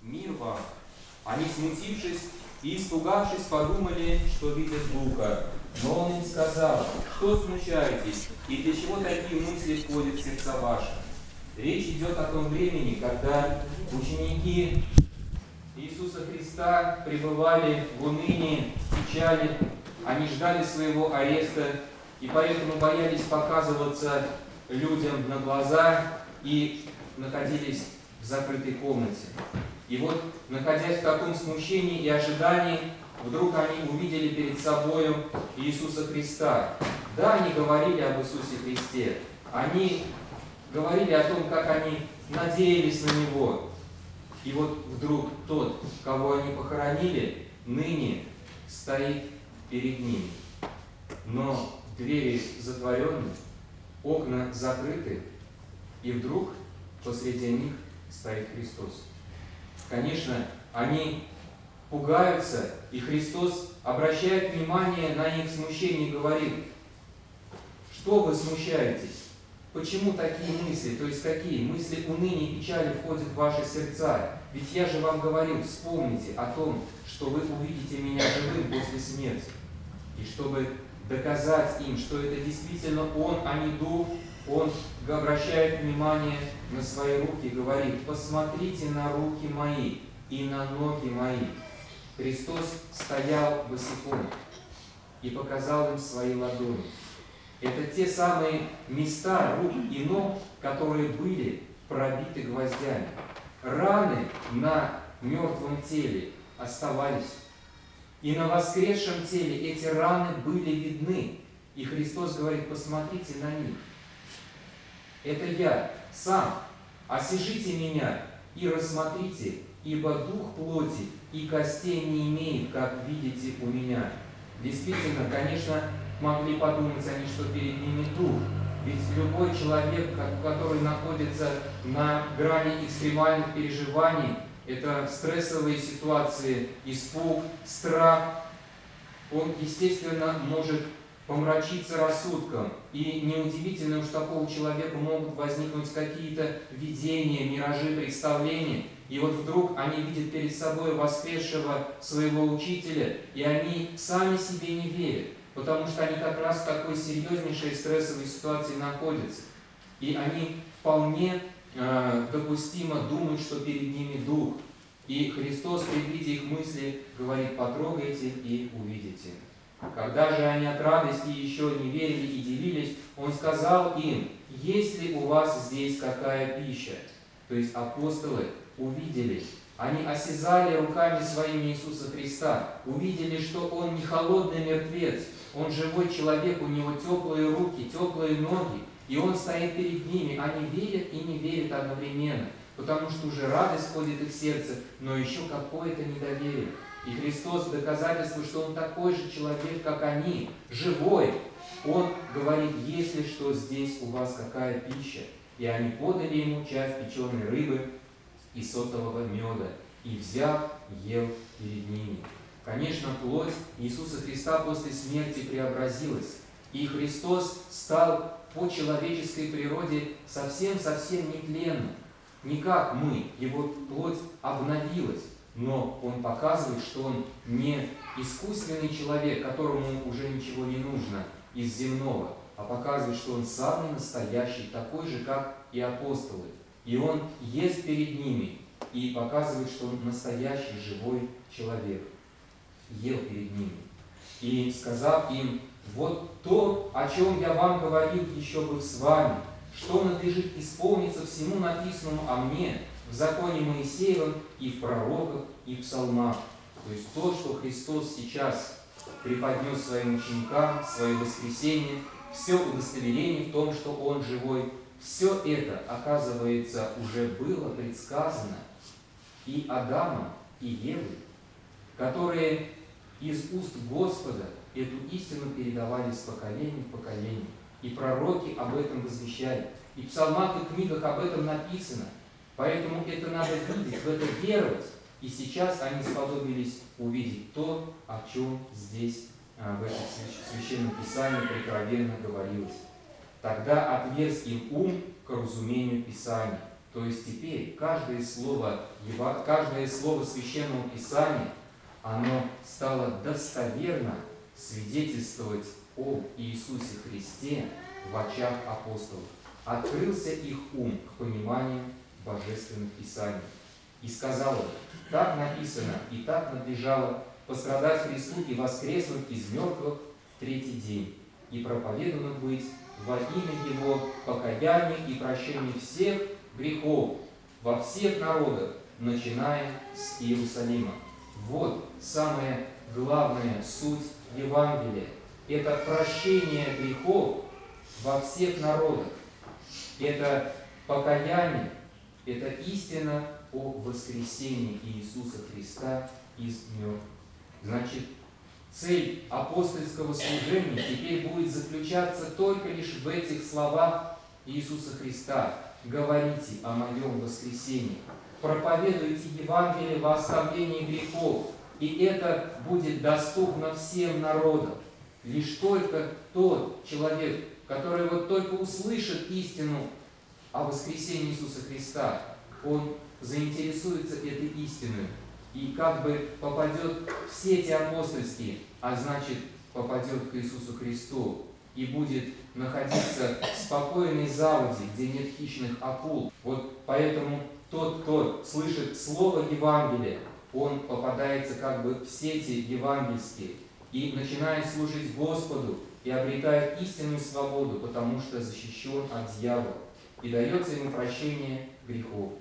Мир вам. Они, смутившись и испугавшись, подумали, что видят Духа. Но он им сказал: что смущаетесь, и для чего такие мысли входят в сердца ваши? Речь идет о том времени, когда ученики Иисуса Христа пребывали в унынии, печали, они ждали своего ареста, и поэтому боялись показываться людям на глаза и находились в закрытой комнате. И вот, находясь в таком смущении и ожидании, вдруг они увидели перед собою Иисуса Христа. Да, они говорили об Иисусе Христе, они говорили о том, как они надеялись на Него. И вот вдруг тот, кого они похоронили, ныне стоит перед ними. Но двери затворены, окна закрыты, и вдруг посреди них стоит Христос. Конечно, они пугаются, и Христос обращает внимание на их смущение и говорит: что вы смущаетесь? Почему такие мысли? То есть какие? Мысли уныния и печали входят в ваши сердца. Ведь я же вам говорил, вспомните о том, что вы увидите меня живым после смерти. И чтобы доказать им, что это действительно Он, а не дух, Он обращает внимание на свои руки и говорит: посмотрите на руки мои и на ноги мои. Христос стоял босиком и показал им свои ладони. Это те самые места рук и ног, которые были пробиты гвоздями. Раны на мертвом теле оставались. И на воскресшем теле эти раны были видны. И Христос говорит: посмотрите на них. Это я сам. Осижите меня и рассмотрите, ибо дух плоти и костей не имеет, как видите у меня. Действительно, конечно, могли подумать они, что перед ними дух. Ведь любой человек, который находится на грани экстремальных переживаний, это стрессовые ситуации, испуг, страх, он, естественно, может помрачиться рассудком. И неудивительно, что у такого человека могут возникнуть какие-то видения, миражи, представления. И вот вдруг они видят перед собой воскресшего своего учителя, и они сами себе не верят, потому что они как раз в такой серьезнейшей стрессовой ситуации находятся. И они вполне допустимо думают, что перед ними дух. И Христос, предвидя их мысли, говорит: потрогайте и увидите. Когда же они от радости еще не верили и дивились, Он сказал им: есть ли у вас здесь какая пища? То есть апостолы увидели, они осязали руками своими Иисуса Христа, увидели, что Он не холодный мертвец, Он живой человек, у Него теплые руки, теплые ноги, и Он стоит перед ними. Они верят и не верят одновременно, потому что уже радость входит в их сердце, но еще какое-то недоверие. И Христос, доказательство, что Он такой же человек, как они, живой, Он говорит: если что, здесь у вас какая пища? И они подали Ему часть печеной рыбы и сотового меда, и, взяв, ел перед ними. Конечно, плоть Иисуса Христа после смерти преобразилась, и Христос стал по человеческой природе совсем-совсем нетленным. Не как мы, Его плоть обновилась, но Он показывает, что Он не искусственный человек, которому уже ничего не нужно из земного, а показывает, что Он самый настоящий, такой же, как и апостолы. И Он ест перед ними и показывает, что Он настоящий живой человек. Ел перед ними. И сказав им: вот то, о чем я вам говорил, еще бы с вами, что надлежит исполниться всему написанному о мне в законе Моисеевом и в пророках и в псалмах. То есть то, что Христос сейчас преподнес своим ученикам, свое воскресение, все удостоверение в том, что Он живой, все это, оказывается, уже было предсказано и Адамом, и Евой, которые из уст Господа эту истину передавали с поколения в поколение. И пророки об этом возвещали. И в псалмах и книгах об этом написано. Поэтому это надо видеть, в это веровать. И сейчас они сподобились увидеть то, о чем здесь, в этом священном Писании прикровенно говорилось. Тогда отверз им ум к разумению Писания, То есть теперь каждое слово Священного Писания, оно стало достоверно свидетельствовать об Иисусе Христе в очах апостолов. Открылся их ум к пониманию Божественных Писаний. И сказал он: так написано и так надлежало пострадать Христу и воскреснуть из мертвых в третий день, и проповедано быть во имя Его покаяние и прощение всех грехов во всех народах, начиная с Иерусалима. Вот самая главная суть Евангелия. Это прощение грехов во всех народах. Это покаяние, это истина о воскресении Иисуса Христа из мертвых. Значит, цель апостольского служения теперь будет заключаться только лишь в этих словах Иисуса Христа. Говорите о моем воскресении, проповедуйте Евангелие во оставлении грехов, и это будет доступно всем народам. Лишь только тот человек, который вот только услышит истину о воскресении Иисуса Христа, он заинтересуется этой истиной и как бы попадет в сети апостольские, а значит попадет к Иисусу Христу и будет находиться в спокойной заводе, где нет хищных акул. Вот поэтому тот, кто слышит слово Евангелия, он попадается как бы в сети евангельские и начинает служить Господу и обретает истинную свободу, потому что защищен от дьявола, и дается ему прощение грехов.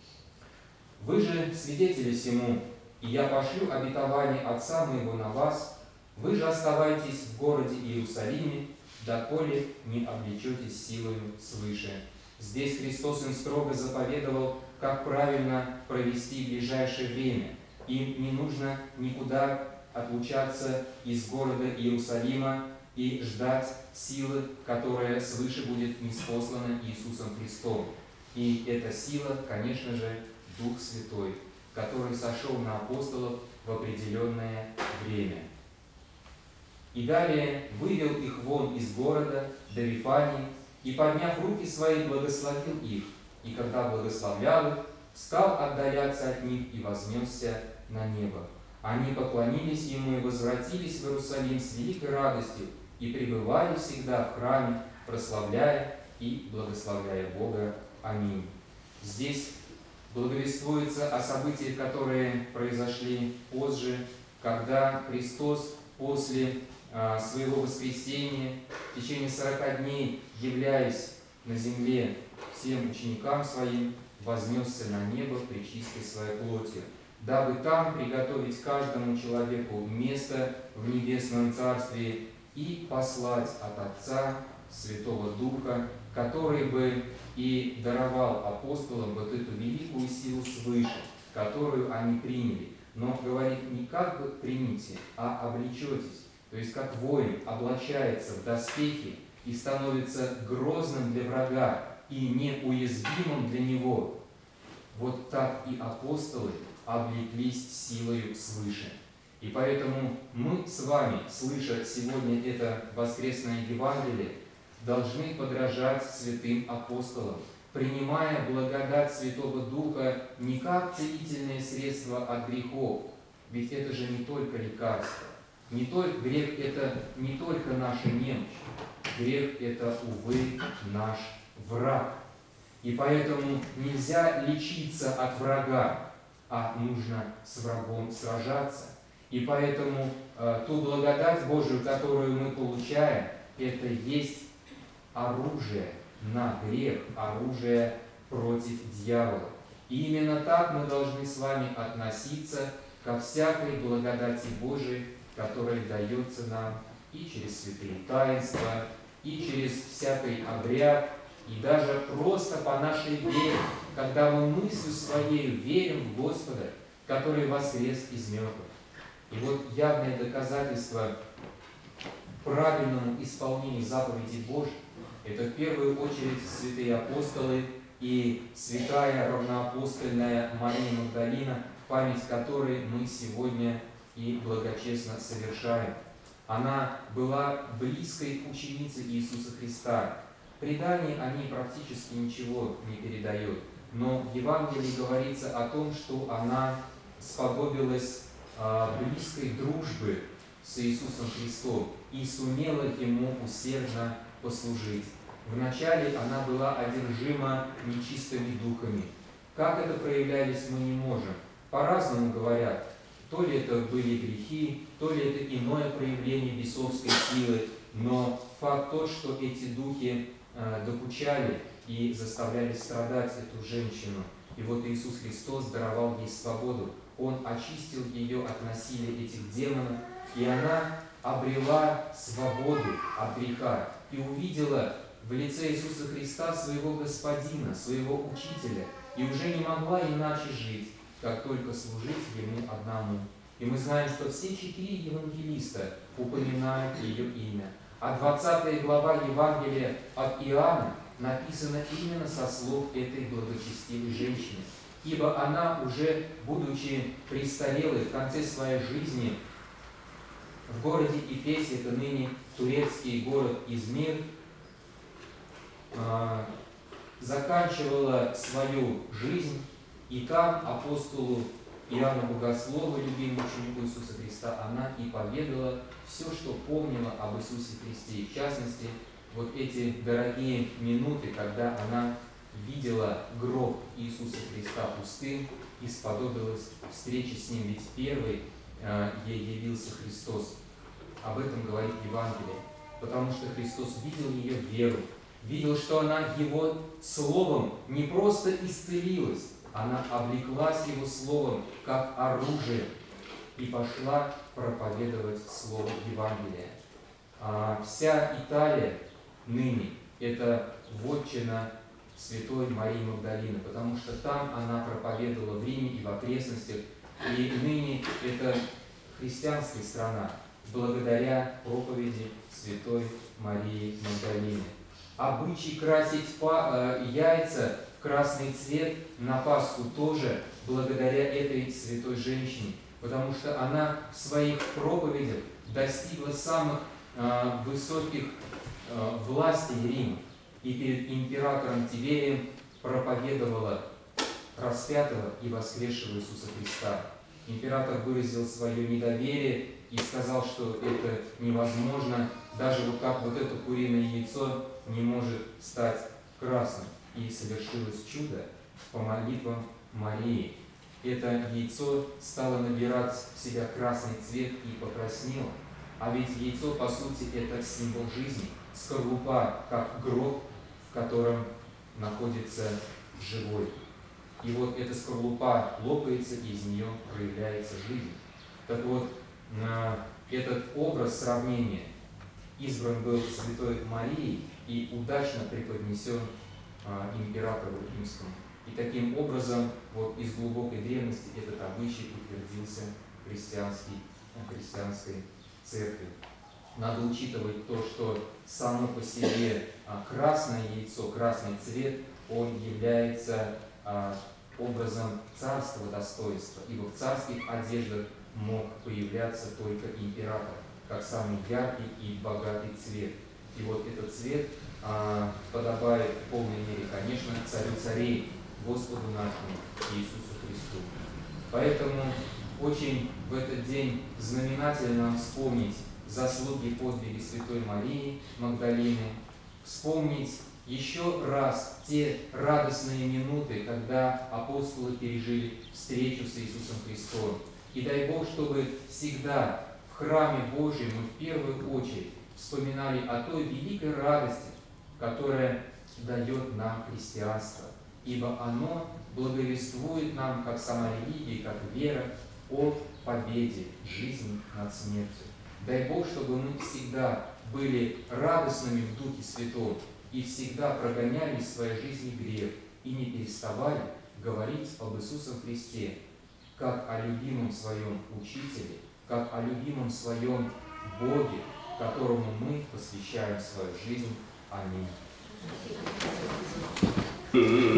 Вы же свидетели всему, и я пошлю обетование Отца моего на вас. Вы же оставайтесь в городе Иерусалиме, доколе не облечетесь силою свыше. Здесь Христос им строго заповедовал, как правильно провести ближайшее время. Им не нужно никуда отлучаться из города Иерусалима и ждать силы, которая свыше будет ниспослана Иисусом Христом. И эта сила, конечно же, Дух Святой, который сошел на апостолов в определенное время. И далее вывел их вон из города до Вифании, и, подняв руки свои, благословил их. И когда благословлял их, стал отдаляться от них и вознесся на небо. Они поклонились ему и возвратились в Иерусалим с великой радостью и пребывали всегда в храме, прославляя и благословляя Бога. Аминь. Здесь благовествуется о событиях, которые произошли позже, когда Христос после своего воскресения в течение 40 дней, являясь на земле всем ученикам своим, вознесся на небо пречистой своей плотью, дабы там приготовить каждому человеку место в небесном царстве и послать от Отца Святого Духа, который бы и даровал апостолам вот эту великую силу свыше, которую они приняли. Но говорит, не как бы примите, а облечетесь. То есть как воин облачается в доспехи и становится грозным для врага и неуязвимым для него. Вот так и апостолы облеклись силою свыше. И поэтому мы с вами, слыша сегодня это воскресное Евангелие, должны подражать святым апостолам, принимая благодать Святого Духа не как целительное средство от грехов, ведь это же не только лекарство. Не только грех – это не только наша немощь, грех – это, увы, наш враг. И поэтому нельзя лечиться от врага, а нужно с врагом сражаться. И поэтому ту благодать Божию, которую мы получаем, это есть оружие на грех, оружие против дьявола. И именно так мы должны с вами относиться ко всякой благодати Божией, которая дается нам и через святые таинства, и через всякий обряд, и даже просто по нашей вере, когда мы мыслью своей верим в Господа, который воскрес из мертвых. И вот явное доказательство правильному исполнению заповедей Божьих – это в первую очередь святые апостолы и святая равноапостольная Мария Магдалина, память которой мы сегодня и благочестно совершаем. Она была близкой ученицей Иисуса Христа. Предание о ней практически ничего не передает. но в Евангелии говорится о том, что она сподобилась близкой дружбы с Иисусом Христом и сумела Ему усердно послужить. Вначале она была одержима нечистыми духами. Как это проявлялись, мы не можем. По-разному говорят. То ли это были грехи, то ли это иное проявление бесовской силы, но факт тот, что эти духи докучали и заставляли страдать эту женщину. И вот Иисус Христос даровал ей свободу. Он очистил ее от насилия этих демонов, и она обрела свободу от греха и увидела в лице Иисуса Христа своего Господина, своего Учителя, и уже не могла иначе жить, как только служить Ему одному. И мы знаем, что все 4 евангелиста упоминают ее имя. А 20 глава Евангелия от Иоанна написана именно со слов этой благочестивой женщины. Ибо она уже, будучи престарелой в конце своей жизни, в городе Эфесе, это ныне турецкий город Измир, заканчивала свою жизнь, и там апостолу Иоанну Богослову, любимому ученику Иисуса Христа, она и поведала все, что помнила об Иисусе Христе. И в частности, вот эти дорогие минуты, когда она видела гроб Иисуса Христа пустым и сподобилась встречи с Ним, ведь первый ей явился Христос. Об этом говорит Евангелие, потому что Христос видел ее веру, видел, что она Его Словом не просто исцелилась, она облеклась Его Словом как оружие и пошла проповедовать Слово Евангелия. Вся Италия ныне – это вотчина святой Марии Магдалины, потому что там она проповедовала в Риме и в окрестностях, и ныне это христианская страна, благодаря проповеди святой Марии Магдалины. Обычай красить яйца в красный цвет на Пасху тоже благодаря этой святой женщине, потому что она в своих проповедях достигла самых высоких властей Рима и перед императором Тиверием проповедовала распятого и воскресшего Иисуса Христа. Император выразил свое недоверие и сказал, что это невозможно, даже вот как вот это куриное яйцо не может стать красным. И совершилось чудо по молитвам Марии. Это яйцо стало набирать в себя красный цвет и покраснело. А ведь яйцо, по сути, это символ жизни, скорлупа, как гроб, в котором находится живой. И вот эта скорлупа лопается, и из нее проявляется жизнь. Так вот, этот образ сравнения избран был святой Марией и удачно преподнесен императору римскому. И таким образом, вот из глубокой древности этот обычай утвердился в христианской церкви. Надо учитывать то, что само по себе красное яйцо, красный цвет, он является образом царского достоинства, ибо в царских одеждах мог появляться только император, как самый яркий и богатый цвет. И вот этот цвет подобает в полной мере, конечно, царю царей, Господу нашему Иисусу Христу. Поэтому очень в этот день знаменательно вспомнить заслуги и подвиги святой Марии Магдалины, вспомнить еще раз те радостные минуты, когда апостолы пережили встречу с Иисусом Христом. И дай Бог, чтобы всегда в храме Божьем мы в первую очередь вспоминали о той великой радости, которая дает нам христианство, ибо оно благовествует нам, как сама религия, как вера, о победе жизни над смертью. Дай Бог, чтобы мы всегда были радостными в Духе Святом и всегда прогоняли из своей жизни грех и не переставали говорить об Иисусе Христе, как о любимом своем Учителе, как о любимом своем Боге, которому мы посвящаем свою жизнь. Аминь.